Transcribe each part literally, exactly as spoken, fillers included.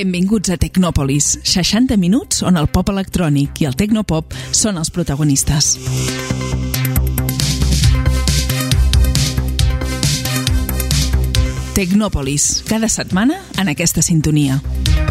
Benvinguts a Tecnòpolis, seixanta minuts on el pop electrònic i el tecnopop són els protagonistes. Tecnòpolis, cada setmana en aquesta sintonia.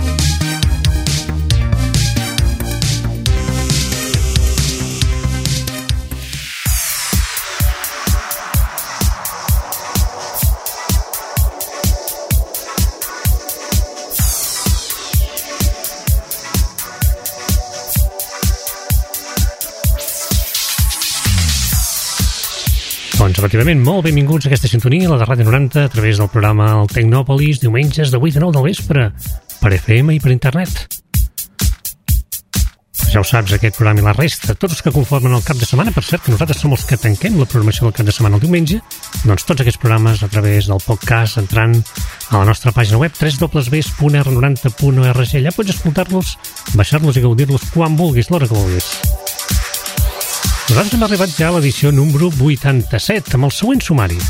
Doncs, efectivament, molt benvinguts a aquesta sintonia, la de Ràdio noranta, a través del programa El Tecnòpolis, diumenges de vuit a nou del vespre, per F M i per internet. Ja ho saps, aquest programa i la resta, tots els que conformen el cap de setmana, per cert, que nosaltres som els que tanquem la programació del cap de setmana el diumenge, doncs tots aquests programes a través del podcast, entrant a la nostra pàgina web w w w punt r noranta punt org. Allà pots escoltar-los, baixar-los i gaudir-los quan vulguis, l'hora que vulguis. Nosaltres hem arribat ja a l'edició número vuitanta-set, amb el següent sumari.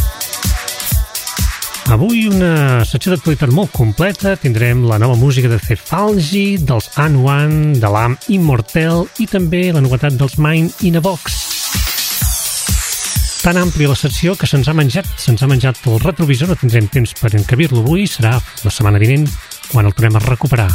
Avui una secció d'actualitat molt completa. Tindrem la nova música de Cefalgi, dels An One, de l'Am Immortel i també la novetat dels Mind in a Box. Tan àmplia la secció que se'ns ha menjat, se'ns ha menjat el retrovisor, no tindrem temps per encabir-lo avui, serà la setmana vinent quan el tornem a recuperar.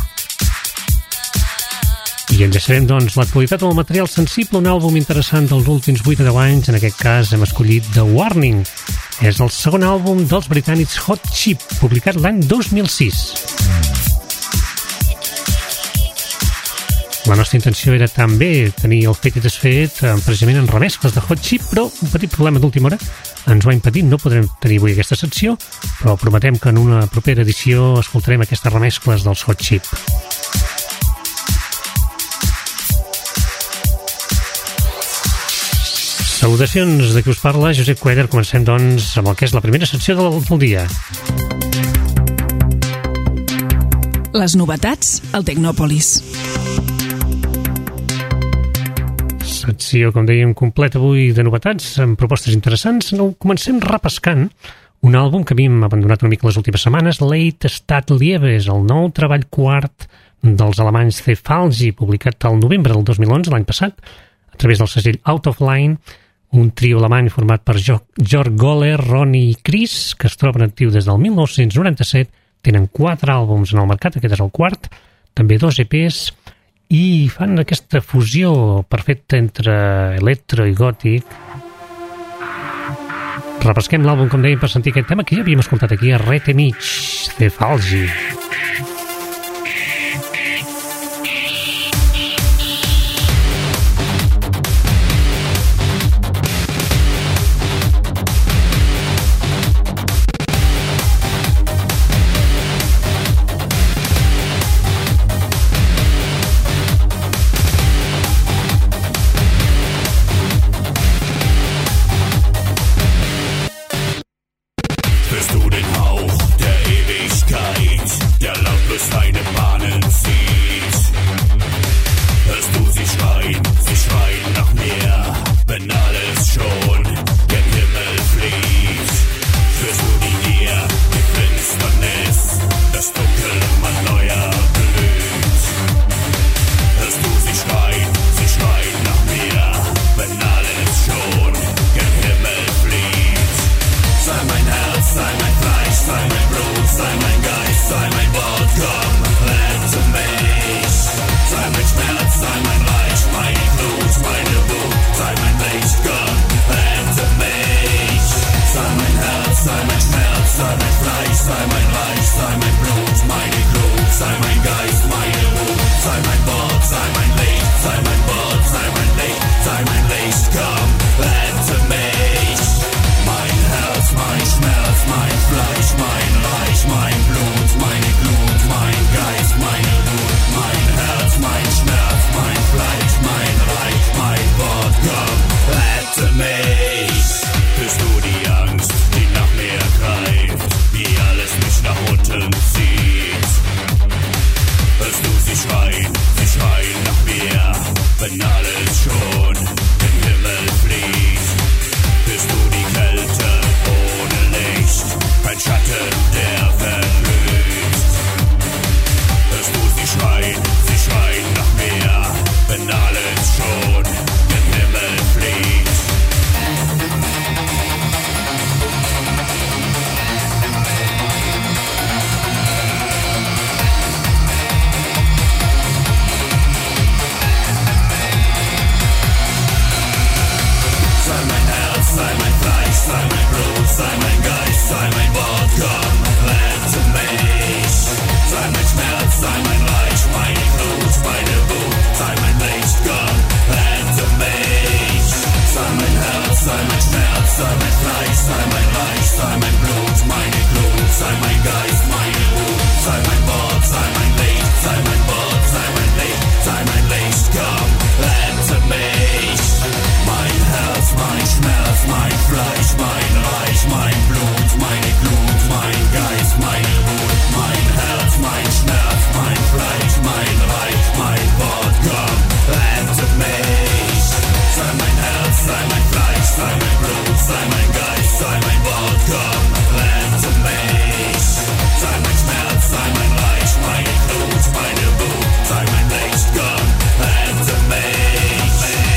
I enllaçarem, doncs, l'actualitat amb el material sensible, un àlbum interessant dels últims vuit a deu anys. En aquest cas hem escollit The Warning. És el segon àlbum dels britànics Hot Chip, publicat l'any dos mil sis. La nostra intenció era també tenir el fet i desfet precisament en remescles de Hot Chip, però un petit problema d'última hora ens ho ha impedit. No podrem tenir avui aquesta secció, però prometem que en una propera edició escoltarem aquestes remescles dels Hot Chip. Salutacions de qui us parla, Josep Cuéllar. Comencem, doncs, amb el que és la primera secció del, del dia. Les novetats al Tecnòpolis. Secció, com dèiem, completa avui de novetats, amb propostes interessants. No, comencem repescant un àlbum que havíem abandonat una mica les últimes setmanes, Late Stadtlieves, el nou treball quart dels alemanys Cefalgi, publicat al novembre del dos mil onze, l'any passat, a través del segell Out of Line, un trio alemany format per Jörg Göller, Ronny i Chris, que es troben actiu des del mil nou-cents noranta-set, tenen quatre àlbums en el mercat, aquest és el quart, també dos E Pes, i fan aquesta fusió perfecta entre electro i gòtic. Repesquem l'àlbum, com dèiem, per sentir aquest tema que ja havíem escoltat aquí a Rete Mig, Cefalgi. Hörst du den Hauch der Ewigkeit? sei mein Fleisch, sei mein Blut, sei mein Geist, sei mein Wort, komm, rette mich. Sei mein Schmerz, sei mein Reich, meine Glut, meine Wut, sei mein Licht, komm, rette mich. Sei mein Herz, sei mein Schmerz, sei mein Fleisch, sei mein Reich, sei mein Blut, meine Glut, sei mein Geist, meine Wut, sei mein Wort, sei mein Licht, sei mein Wort, sei mein Licht, sei mein Licht, komm, rette mich. Mein Herz, mein Schmerz, mein Fleisch, mein Reich, mein Blut, meine Glut, mein Geist, meine Wut, mein Herz, mein Schmerz, mein Fleisch, mein Reich, mein Wort, komm, rette mich. Sei mein Herz, sei mein Fleisch, sei mein Blut, sei mein Geist, sei mein Wort, komm, rette mich. Sei mein Schmerz, sei mein Reich, meine Glut, meine Wut, sei mein Licht, komm, rette mich.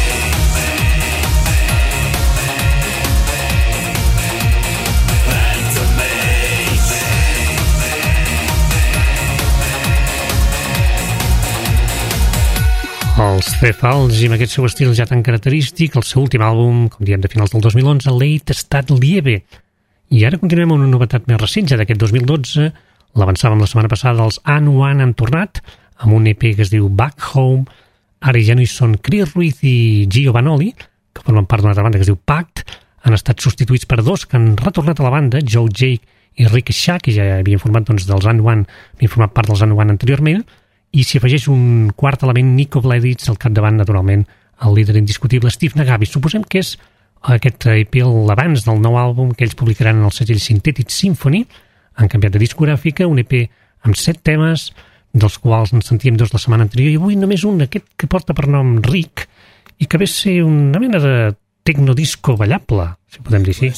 Rette mich. Els Cephals, i amb aquest seu estil ja tan característic, el seu últim àlbum, com diem, de finals del dos mil onze, Late Stat Liebe. I ara continuem amb una novetat més recent, ja d'aquest dos mil dotze, l'avançàvem la setmana passada, els And One han tornat, amb un E P que es diu Back Home. Ara ja no hi són Chris Ruiz i Gio Vanoli, que formen part d'una altra banda que es diu Pact, han estat substituïts per dos que han retornat a la banda, Joe Jake i Rick Shack, que ja havien format doncs, dels And One, havien format part dels And One anteriorment, i s'hi afegeix un quart element, Nico Bleditz, al capdavant, naturalment, el líder indiscutible Steve Nagabi. Suposem que és aquest E P l'abans del nou àlbum que ells publicaran en el segell Synthetic Symphony. Han canviat de discogràfica, un E P amb set temes, dels quals en sentíem dos la setmana anterior, i avui només un, aquest que porta per nom Rick, i que ve a ser una mena de tecnodisco ballable, si podem dir així.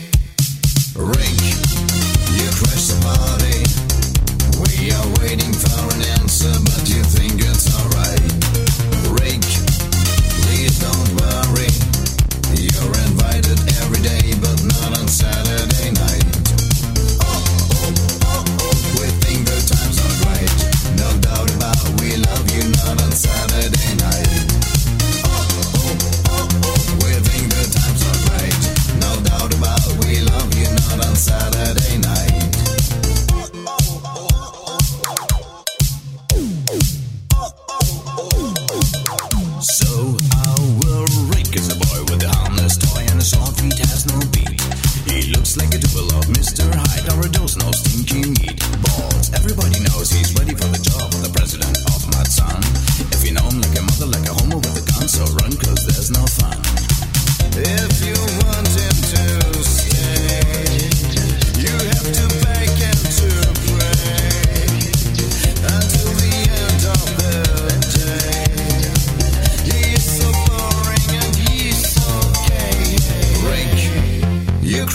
Waiting for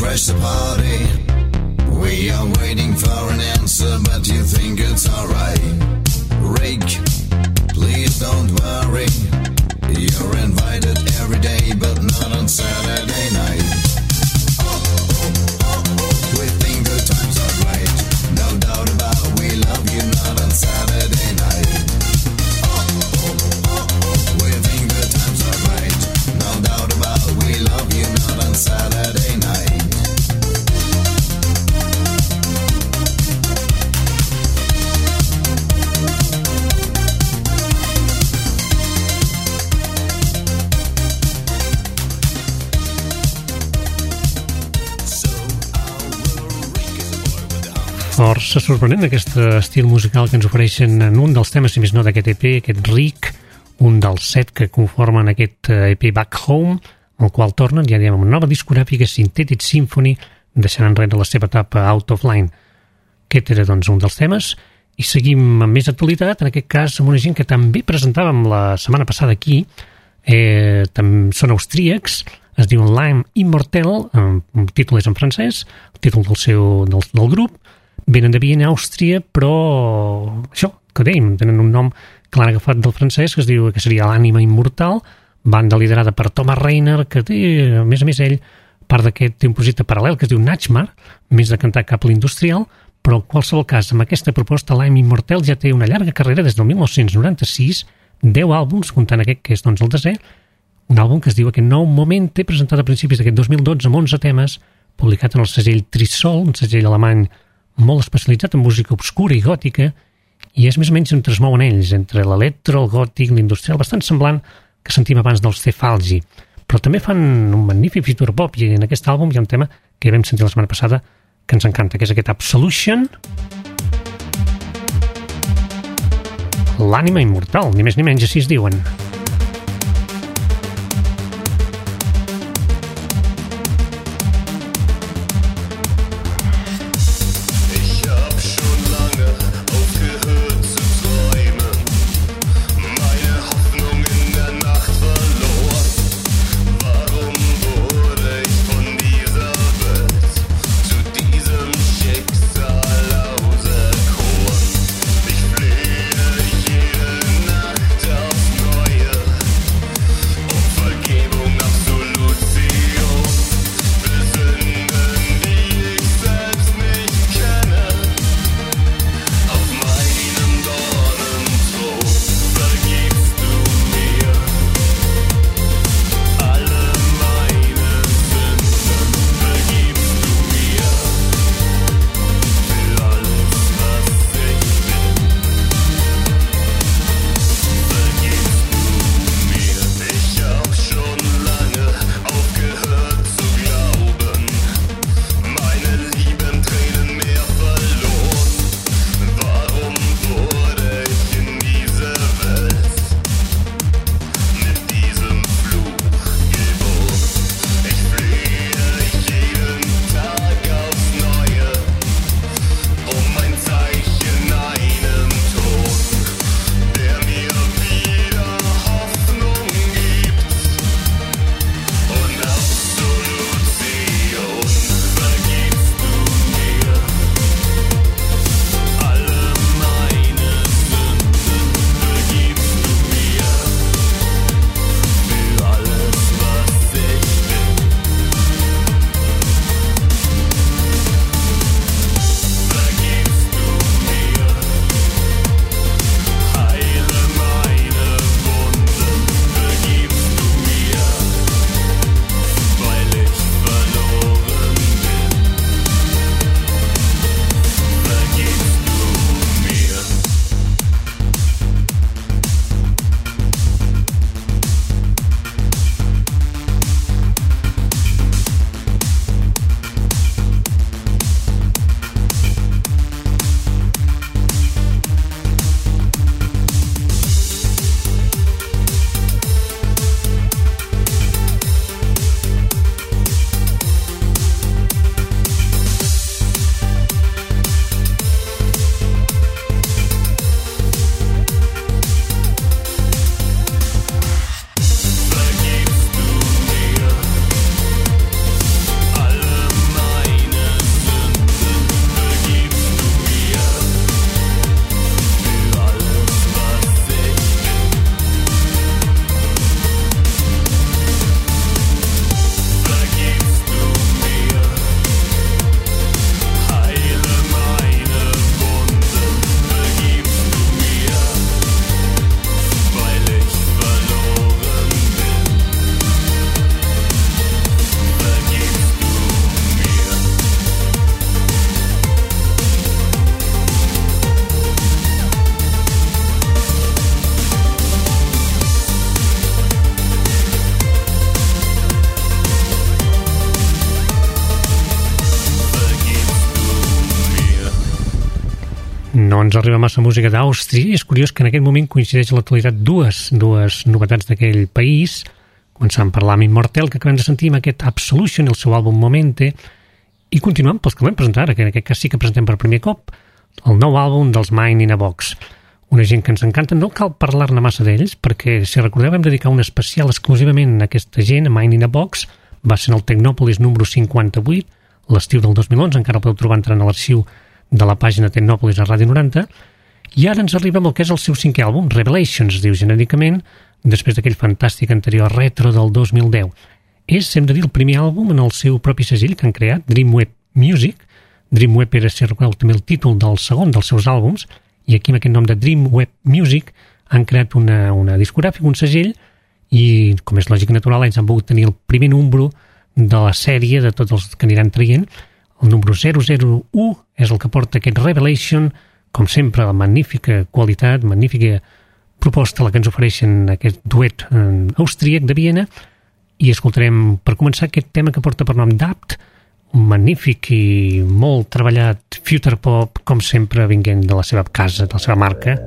crash the party. We are waiting for an answer, but you think it's alright. Rake, please don't worry. You're invited every day, but not on Saturday night. Oh, oh, oh, oh. We think the times are right. No doubt about it, we love you, not on Saturday night. Oh, oh, oh, oh. We think the times are right. No doubt about it, we love you, not on Saturday night. Força sorprenent aquest estil musical que ens ofereixen en un dels temes, si més no, d'aquest E P, aquest Rick, un dels set que conformen aquest E P Back Home, el qual tornen, ja diem, amb una nova discogràfica, Synthetic Symphony, deixant enrere la seva etapa Out of Line. Aquest era, doncs, un dels temes, i seguim amb més actualitat, en aquest cas amb una gent que també presentàvem la setmana passada aquí, eh, són austríacs, es diuen Lime Immortel, el títol és en francès, el títol del, seu, del, del grup, venen de Viena, Àustria, però això, que dèiem, tenen un nom que l'han agafat del francès, que es diu que seria l'Ànima Immortal, banda liderada per Thomas Reiner, que té, a més a més ell, part d'aquest té un projecte paral·lel que es diu Nachmar, més de cantar cap a l'industrial, però en qualsevol cas, amb aquesta proposta, Lime Immortal ja té una llarga carrera des del mil nou-cents noranta-sis, deu àlbums, comptant aquest que és doncs, el desè, un àlbum que es diu Aquest nou moment, té presentat a principis d'aquest dos mil dotze amb onze temes, publicat en el segell Trisol, un segell alemany molt especialitzat en música obscura i gòtica, i és més o menys entre es mouen ells, entre l'electro, el gòtic, l'industrial, bastant semblant que sentim abans dels Cefalgi. Però també fan un magnífic future pop, i en aquest àlbum hi ha un tema que vam sentir la setmana passada que ens encanta, que és aquest Absolution, l'ànima immortal, ni més ni menys, així es diuen. Neue Doncs arriba massa música d'Àustria i és curiós que en aquest moment coincideix a l'actualitat dues, dues novetats d'aquell país, començant per l'Ami Mortel, que acabem de sentir amb aquest Absolution, el seu àlbum Momente, i continuant pels que vam presentar ara, que en aquest cas sí que presentem per primer cop, el nou àlbum dels Mind in a Box. Una gent que ens encanta, no cal parlar-ne massa d'ells, perquè, si recordeu, vam dedicar un especial exclusivament a aquesta gent, a Mind in a Box, va ser en el Tecnòpolis número cinquanta-vuit, l'estiu del dos mil onze, encara el podeu trobar entrant a l'arxiu de la pàgina Tecnòpolis a Ràdio noranta, i ara ens arriba amb el que és el seu cinquè àlbum, Revelations, es diu genèricament, després d'aquell fantàstic anterior retro del dos mil deu. És, hem de dir, el primer àlbum en el seu propi segell que han creat, Dreamweb Music. Dreamweb era, si recordeu, també el títol del segon dels seus àlbums, i aquí amb aquest nom de Dreamweb Music han creat una, una discogràfica, un segell, i, com és lògic i natural, ells han volgut tenir el primer número de la sèrie de tots els que aniran traient. El número zero zero u és el que porta aquest Revelation, com sempre, la magnífica qualitat, magnífica proposta la que ens ofereixen aquest duet austríac de Viena, i escoltarem, per començar, aquest tema que porta per nom d'Apt, un magnífic i molt treballat future pop, com sempre, vinguent de la seva casa, de la seva marca.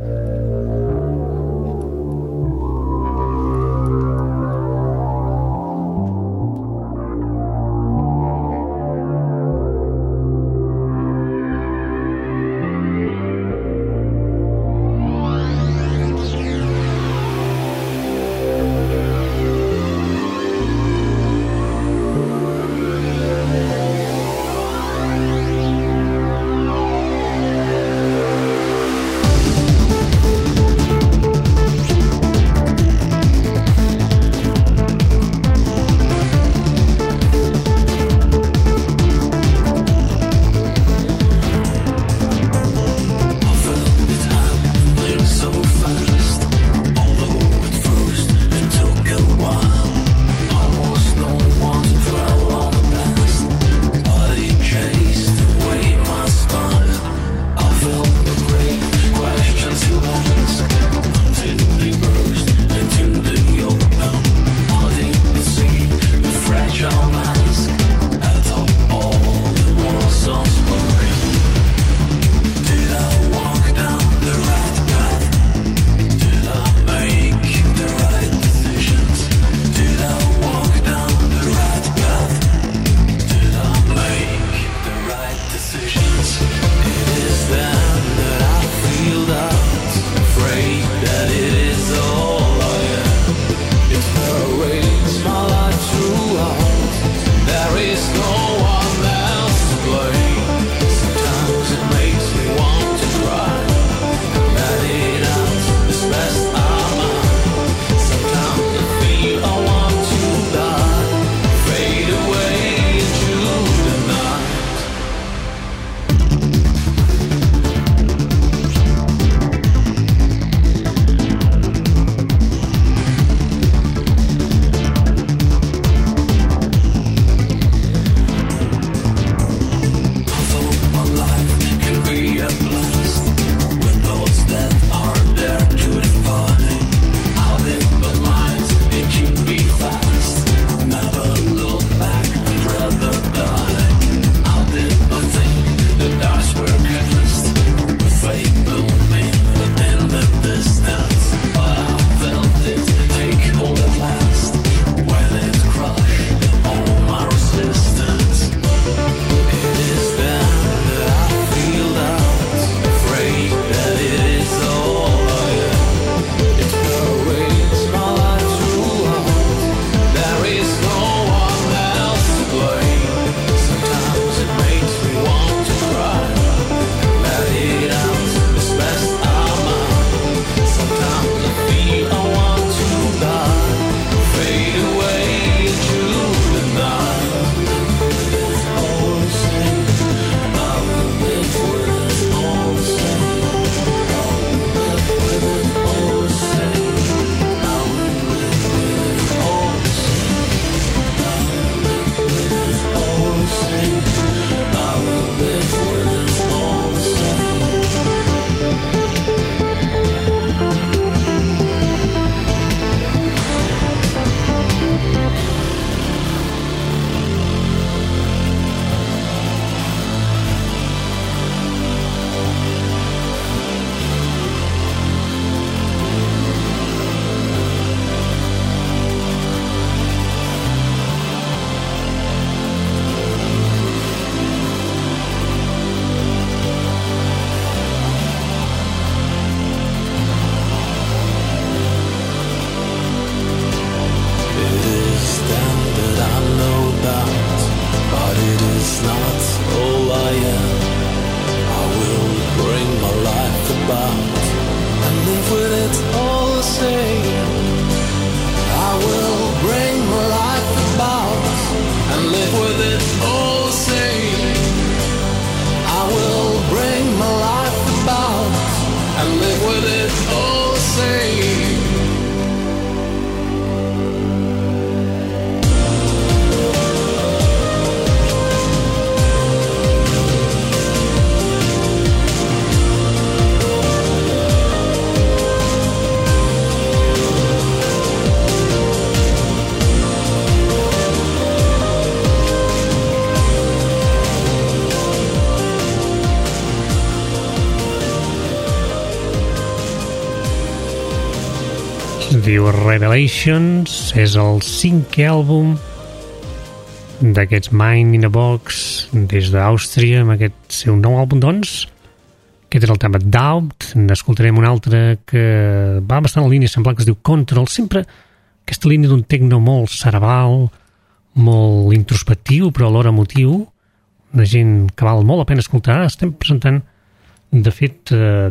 diu Revelations, és el cinquè àlbum d'aquests Mind in a Box des d'Àustria, amb aquest seu nou àlbum, doncs. Aquest era el tema Doubt. N'escoltarem un altre que va bastant en línia semblant, que es diu Control. Sempre aquesta línia d'un tecno molt cerebral, molt introspectiu, però alhora emotiu. Una gent que val molt la pena escoltar. Estem presentant, de fet, eh,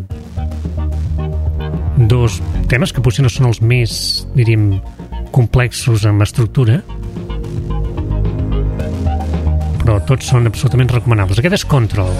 dos temes que potser no són els més, diríem, complexos en estructura, però tots són absolutament recomanables. Aquest és Control.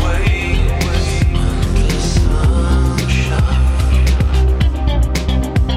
Feel the way with the sunshine.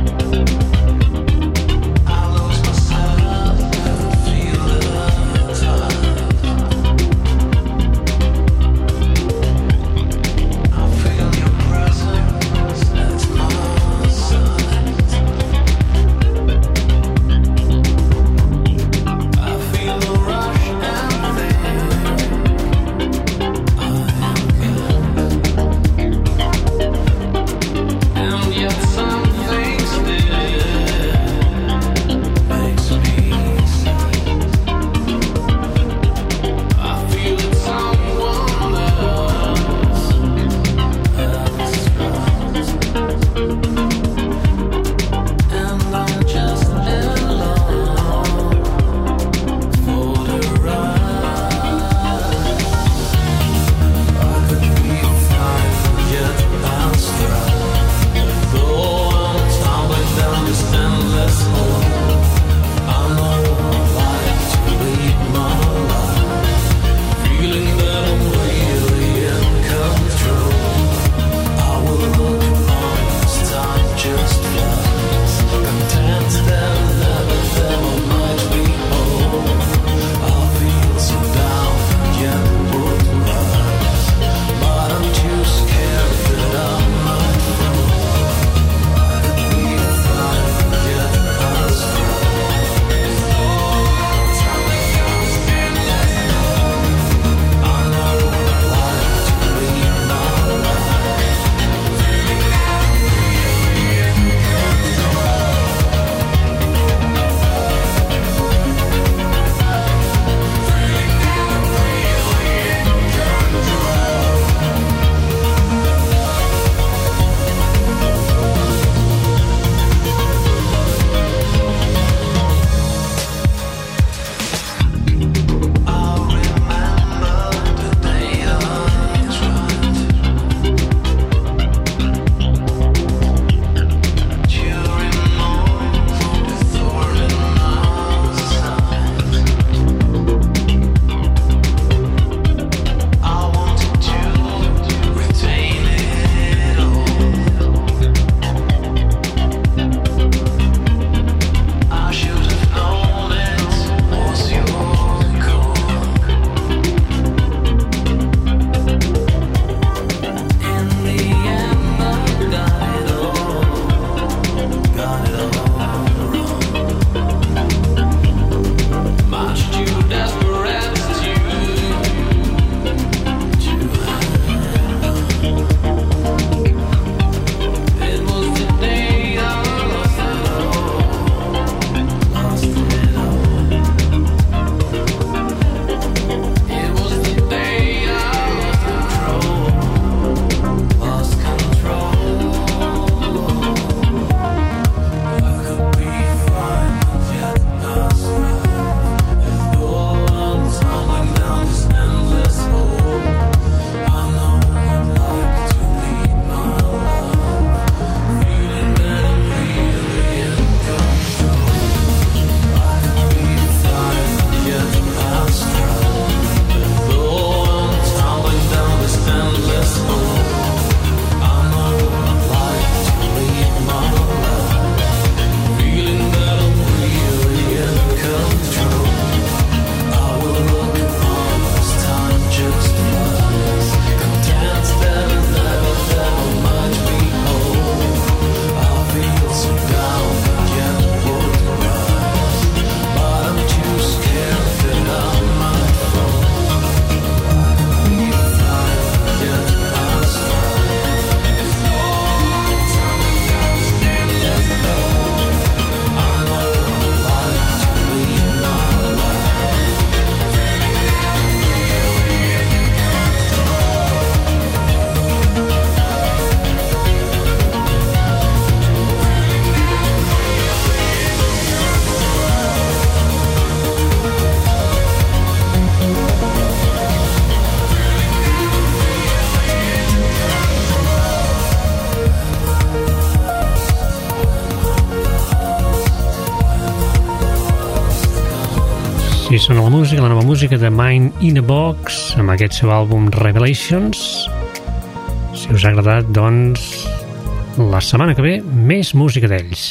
Sí, sona la música, la nova música de Mind in a Box, amb aquest seu àlbum Revelations. Si us ha agradat, doncs, la setmana que ve, més música d'ells.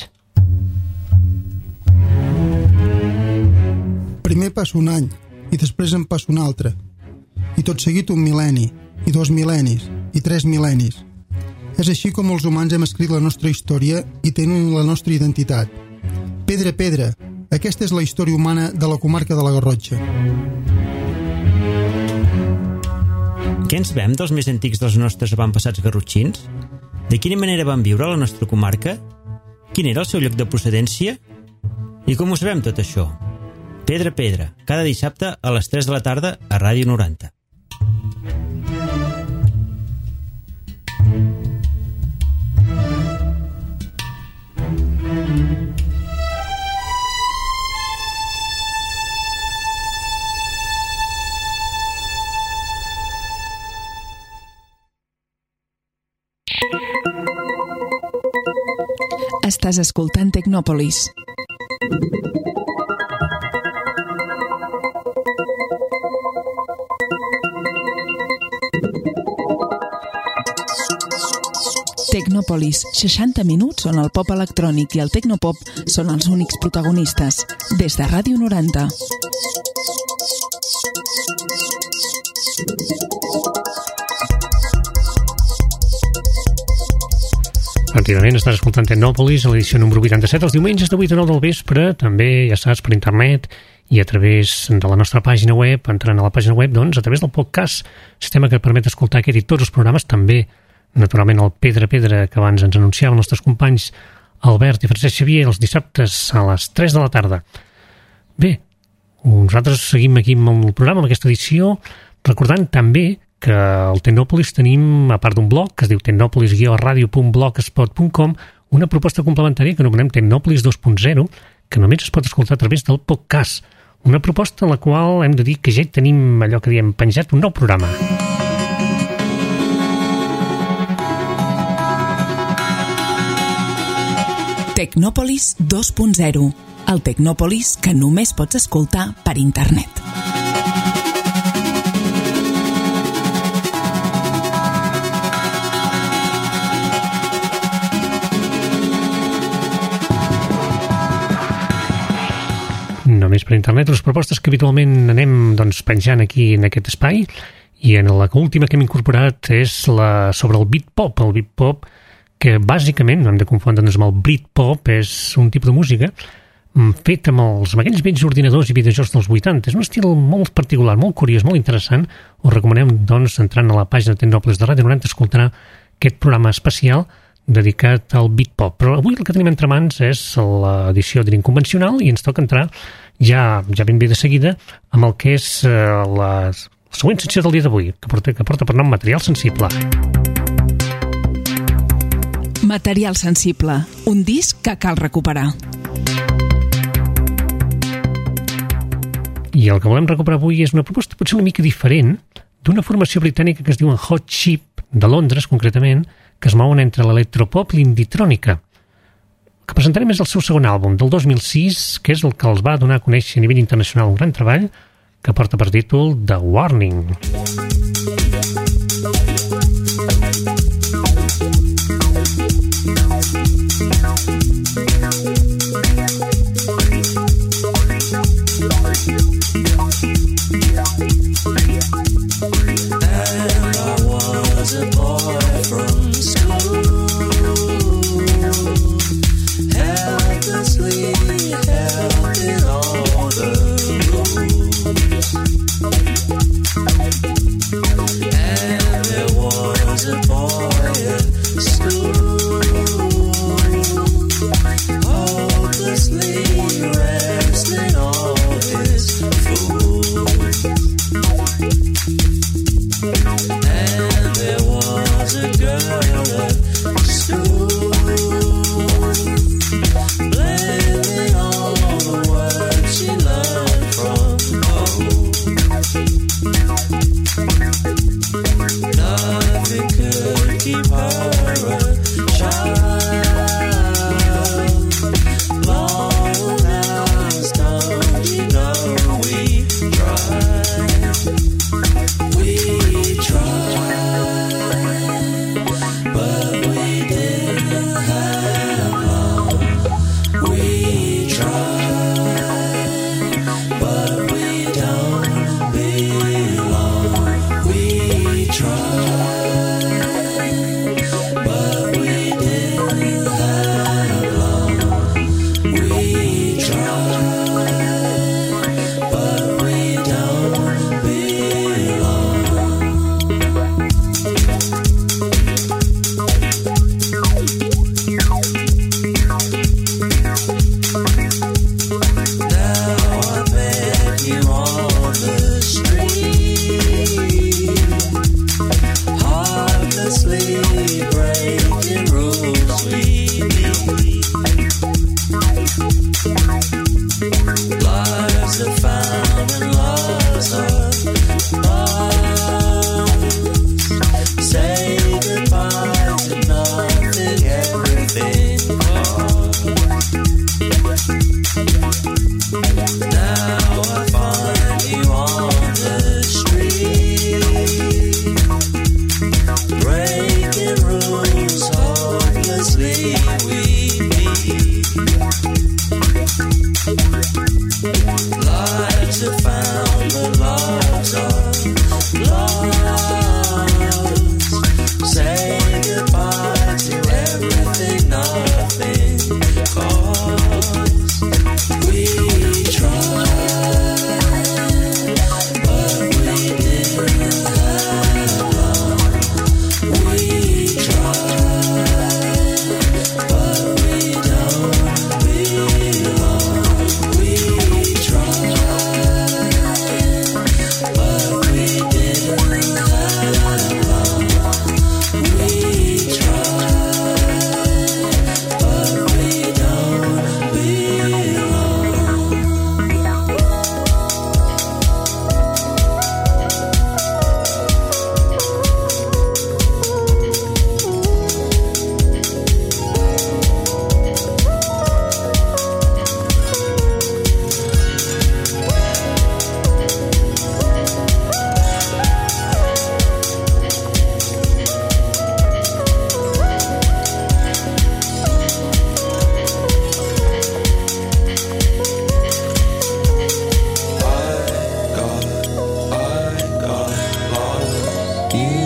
Primer passa un any, i després en passa un altre. I tot seguit un mil·lenni, i dos mil·lennis, i tres mil·lennis. És així com els humans hem escrit la nostra història i tenen la nostra identitat. Pedra a pedra, aquesta és la història humana de la comarca de la Garrotxa. Què ens vem dels més antics dels nostres avantpassats garrotxins? De quina manera van viure a la nostra comarca? Quin era el seu lloc de procedència? I com ho sabem tot això? Pedra a pedra, cada dissabte a les tres de la tarda a Ràdio noranta. Estàs escoltant Tecnòpolis. Tecnòpolis, seixanta minuts on el pop electrònic i el tecnopop són els únics protagonistes. Des de Ràdio noranta. Efectivament, estàs escoltant Tecnòpolis a l'edició número vuitanta-set, els diumenges de vuit a nou del vespre, també, ja saps, per internet i a través de la nostra pàgina web, entrant a la pàgina web, doncs, a través del podcast, sistema que permet escoltar aquest i tots els programes, també, naturalment, el Pedra a Pedra, que abans ens anunciaven els nostres companys Albert i Francesc Xavier, els dissabtes a les tres de la tarda. Bé, nosaltres seguim aquí amb el programa, amb aquesta edició, recordant també que al Tecnòpolis tenim, a part d'un blog que es diu tecnòpolis guió radio punt blogspot punt com, una proposta complementària que anomenem Tecnòpolis dos punt zero, que només es pot escoltar a través del podcast. Una proposta en la qual hem de dir que ja hi tenim allò que diem penjat un nou programa. Tecnòpolis dos punt zero, el Tecnòpolis que només pots escoltar per internet. Només per internet, les propostes que habitualment anem doncs, penjant aquí en aquest espai, i en la última que hem incorporat és la sobre el beatpop. El beatpop, que bàsicament, no hem de confondre'ns amb el Britpop, és un tipus de música fet amb, els, amb aquells vells ordinadors i videojocs dels vuitanta. És un estil molt particular, molt curiós, molt interessant. Us recomanem, doncs, entrant a la pàgina de Tecnòpolis de Ràdio noranta, escoltar aquest programa especial dedicat al beatpop. Però avui el que tenim entre mans és l'edició de l'Inconvencional i ens toca entrar ja, ja ben bé de seguida amb el que és eh, la, la següent secció del dia d'avui, que porta, que porta per nom Material Sensible. Material Sensible, un disc que cal recuperar. I el que volem recuperar avui és una proposta potser una mica diferent d'una formació britànica que es diu Hot Chip, de Londres concretament, que es mouen entre l'electropop i l'inditrònica. El que presentarem és el seu segon àlbum, del dos mil sis, que és el que els va donar a conèixer a nivell internacional un gran treball, que porta per títol The Warning. We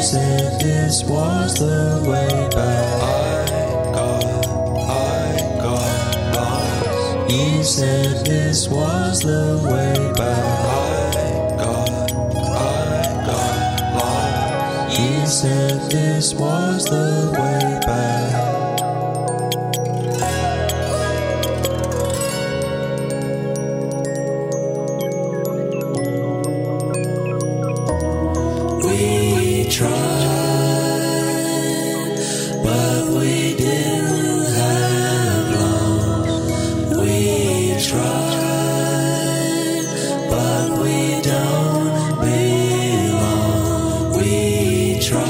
said this was the way back. I got, I got lost. You said this was the way back. I got, I got lost. You said this was the way back. We tried, but we didn't have long. We tried, but we don't belong. We tried,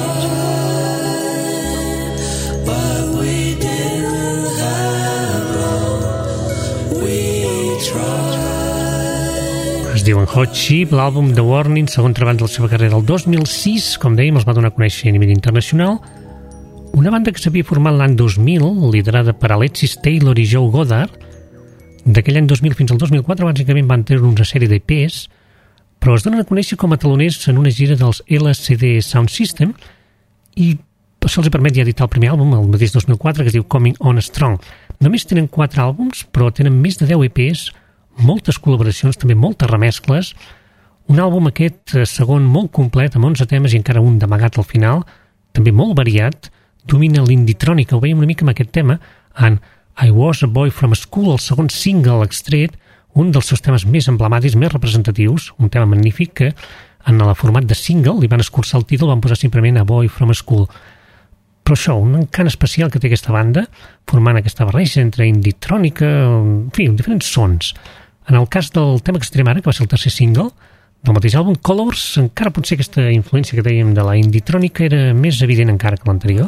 but we didn't have long. We tried. Es diuen Hot Chip, l'àlbum The Warning, segon treball de la seva carrera el dos mil sis, com dèiem, els va donar a conèixer a nivell internacional. Una banda que s'havia format l'any dos mil, liderada per Alexis Taylor i Joe Goddard. D'aquell any dos mil fins al dos mil quatre, bàsicament van treure una sèrie d'E Pes, però es donen a conèixer com a taloners en una gira dels L C D Sound System i això els permet ja editar el primer àlbum, el mateix dos mil quatre, que es diu Coming On Strong. Només tenen quatre àlbums, però tenen més de deu E Pes, moltes col·laboracions, també moltes remescles, un àlbum aquest segon molt complet, amb onze temes i encara un d'amagat al final, també molt variat, domina l'inditrònica, ho veiem una mica amb aquest tema, en I Was a Boy from School, el segon single extret, un dels seus temes més emblemàtics, més representatius, un tema magnífic que en el format de single li van escurçar el títol, van posar simplement A Boy from School. Però això, un encant especial que té aquesta banda, formant aquesta barreja entre inditrònica, en fi, diferents sons. En el cas del tema que extrem ara, que va ser el tercer single del mateix àlbum, Colors, encara potser aquesta influència que dèiem de la inditrònica era més evident encara que l'anterior.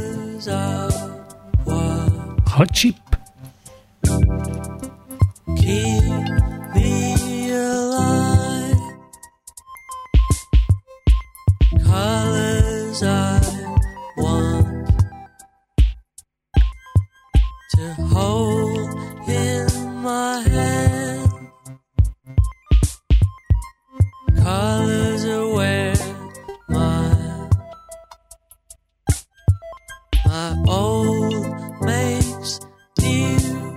Hot Chip. Keep me alive. Colors I want to hold in my hand. Colors are where my my old makes new.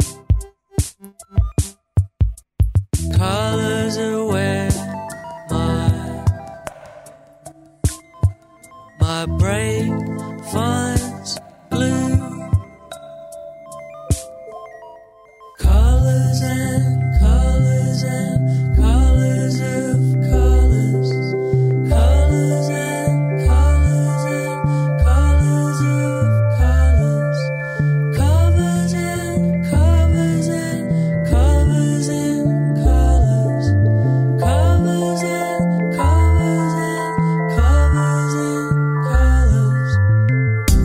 Colors are where my my brain finds blue. Colors and colors and colors of colors. Colors and colors and colors of colors. Covers and covers and covers and colors. Covers and covers and covers and colors.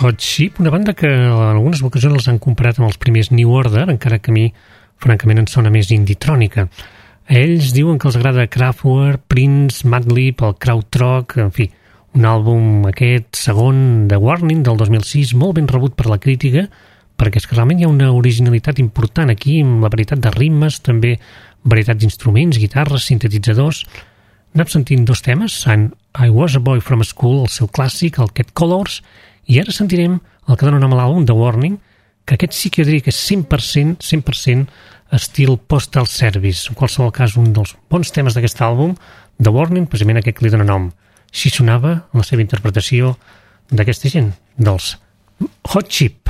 Hot Chip, una banda que en algunes ocasions els han comparat amb els primers New Order, encara que a mi, francament, em sona més inditrònica. Ells diuen que els agrada Kraftwerk, Prince, Madlib, el Krautrock, en fi, un àlbum aquest segon de Warning del dos mil sis, molt ben rebut per la crítica, perquè és que realment hi ha una originalitat important aquí, amb la varietat de ritmes, també varietat d'instruments, guitarres, sintetitzadors. Anem sentint dos temes, en I Was a Boy from School, el seu clàssic, el Cat Colors, i ara sentirem el que dona nom a l'àlbum, The Warning, que aquest sí que jo diria que és cent per cent, cent per cent estil Postal Service. En qualsevol cas, un dels bons temes d'aquest àlbum, The Warning, precisament aquest que li dona nom. Així sonava en la seva interpretació d'aquesta gent, dels Hot Chip.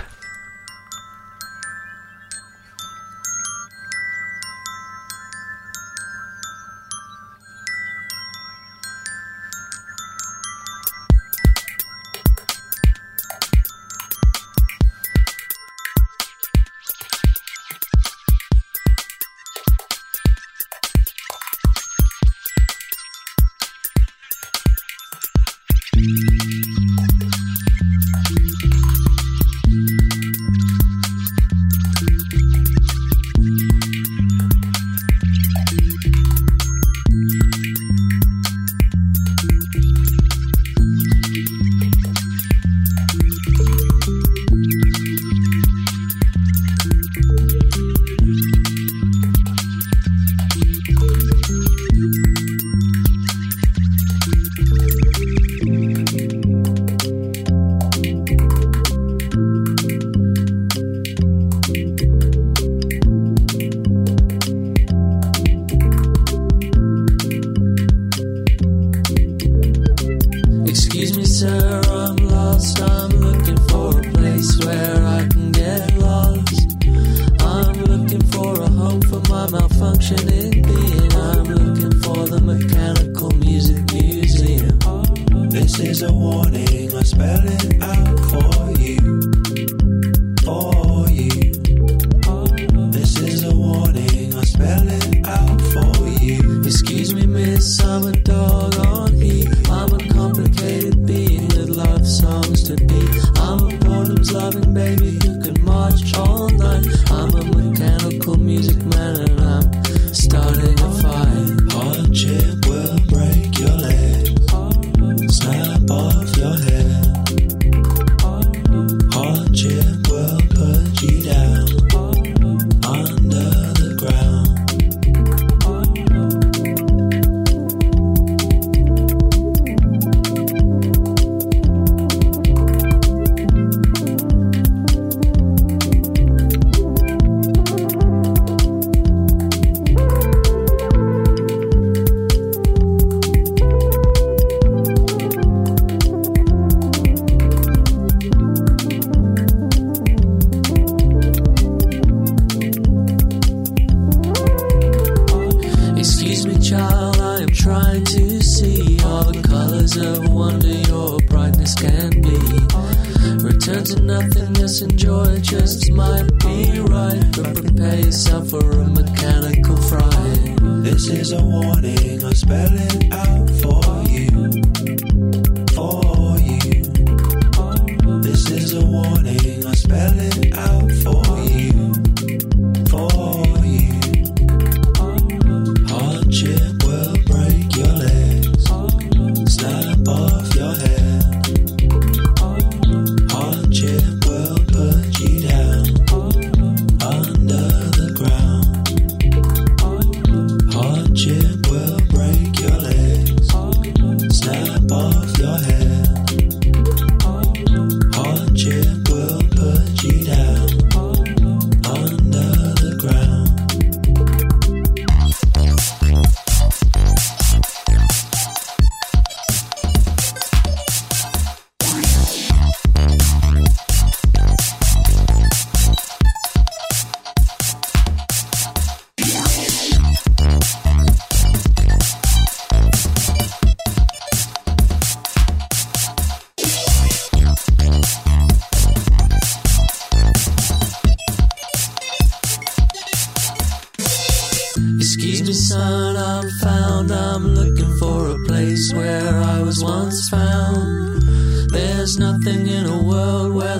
Excuse me, son, I'm found. I'm looking for a place where I was once found. There's nothing in a world where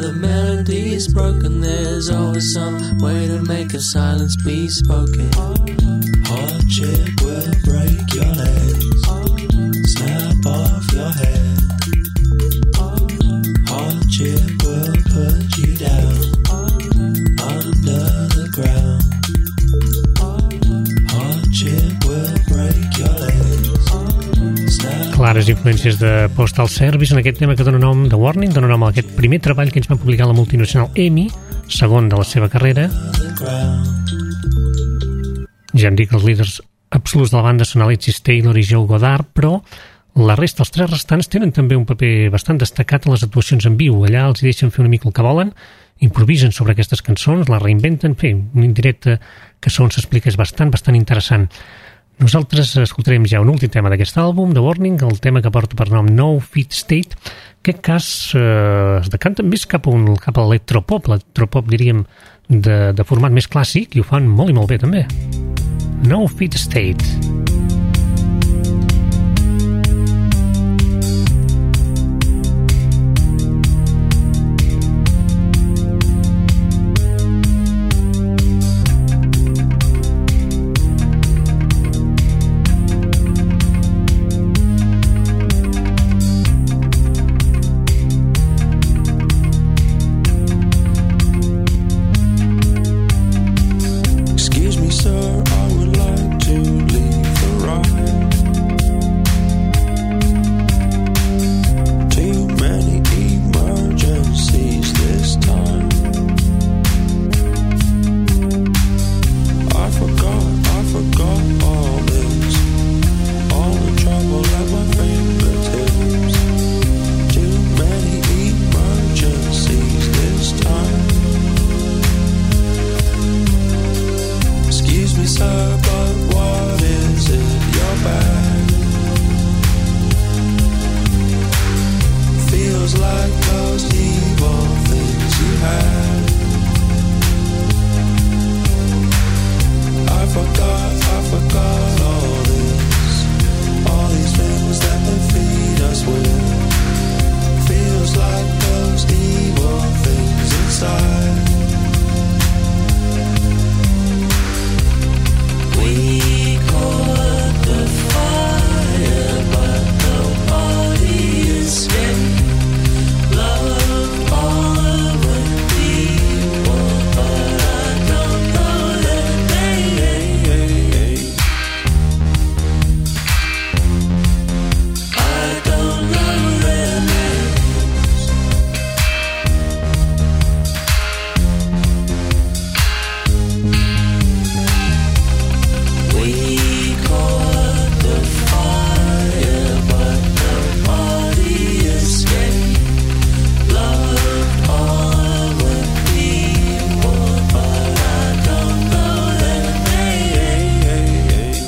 melody is broken, there's always some way to make a silence be spoken. Hardship will break your legs, snap off your head. Hardship will put you down under the ground. Hardship will break your legs, snap. Clares influències de Postal Service en aquest tema que dona nom de Warning, dona nom a aquest primer treball que ens van publicar la multinacional EMI, segon de la seva carrera. Ja hem dit que els líders absoluts de la banda són Alexis Taylor i Joe Goddard, però la resta, els tres restants, tenen també un paper bastant destacat en les actuacions en viu. Allà els deixen fer una mica el que volen, improvisen sobre aquestes cançons, les reinventen, fer un indirecte que segons s'explica és bastant, bastant interessant. Nosaltres escoltarem ja un últim tema d'aquest àlbum, The Warning, el tema que porta per nom No Fit State. En aquest cas eh, es decanten més cap a, un, cap a l'electropop, l'electropop diríem de, de format més clàssic, i ho fan molt i molt bé també. No Fit State. Excuse me, sir, I would like to leave the ride. Too many emergencies this time. I forgot, I forgot all this, all the trouble at my fingertips. Too many emergencies this time. Excuse me, sir, but what is in your bag? Feels like those evil things you had. I forgot, I forgot all this, all these things that they feed us with. Feels like those evil things inside. We caught the fire, but nobody escaped. Loved all of the people, but I don't know their names. I don't know their names. We caught the fire, but nobody escaped. Loved all of the people, but I don't know their names.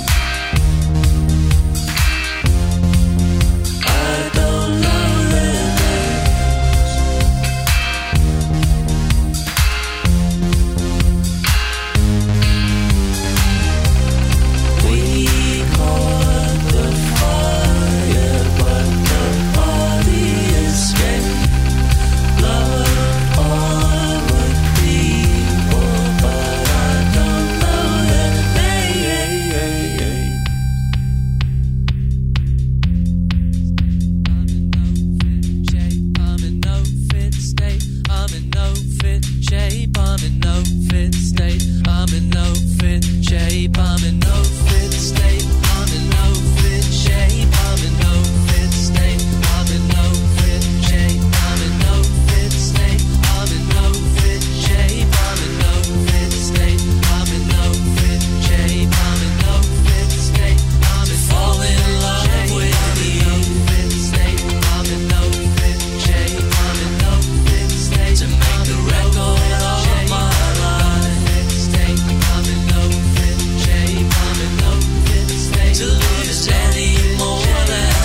I don't know their names. We caught the fire, but nobody escaped. Loved all of the people, but I don't know their names. I'm in no fit shape, I'm in no fit shape, I'm in no fit state, I'm in no fit shape, I'm in no fit state, I'm in no fit shape, I'm in no fit state, I'm in no fit shape, I'm in no fit state, I'm in no fit shape, I'm in no fit state, I'm in no fit shape, I'm in no fit state, I'm in fall in love with you. Fit state, I'm in no fit shape, I'm in no fit state to make the record of my life. Fit state, I'm in no fit shape, I'm in no fit state to lose any more than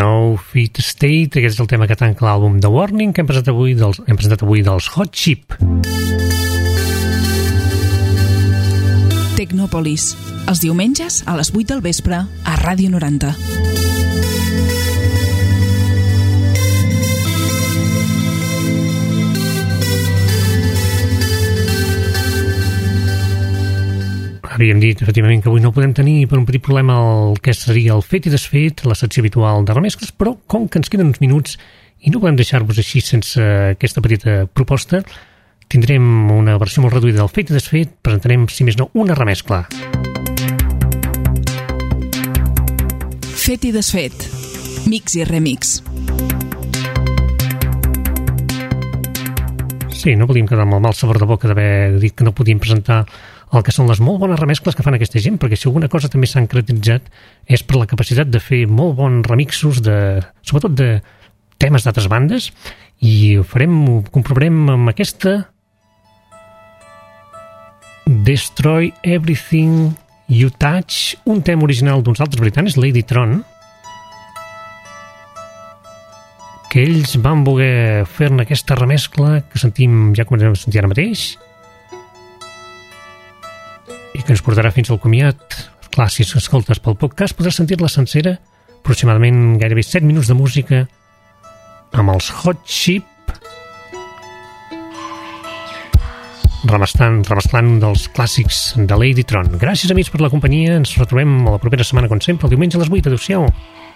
No Fit State, aquest és el tema que tanca l'àlbum The Warning que hem presentat avui dels, hem presentat avui dels Hot Chip. Tecnòpolis, els diumenges a les vuit del vespre a Ràdio noranta. Havíem dit, efectivament, que avui no podem tenir per un petit problema el que seria el fet i desfet, la secció habitual de remescles, però com que ens queden uns minuts i no podem deixar-vos així sense aquesta petita proposta, tindrem una versió molt reduïda del fet i desfet, presentarem, si més no, una remescla. Fet i desfet, mix i remix. Sí, no podíem quedar amb el mal sabor de boca d'haver dit que no podíem presentar el que són les molt bones remescles que fan aquesta gent, perquè si alguna cosa també s'han caracteritzat és per la capacitat de fer molt bons remixos, de, sobretot de temes d'altres bandes, i ho farem, ho comprovarem amb aquesta Destroy Everything You Touch, un tema original d'uns altres britànics, Ladytron, que ells van voler fer-ne aquesta remescla que sentim, ja comencem a sentir ara mateix, i que ens portarà fins al comiat. Clar, si escoltes pel podcast podràs sentir-la sencera, aproximadament gairebé set minuts de música amb els Hot Chip remesclant, remesclant un dels clàssics de Ladytron. Gràcies, amics, per la companyia. Ens retrobem a la propera setmana, com sempre, el diumenge a les vuit. Adéu-siau.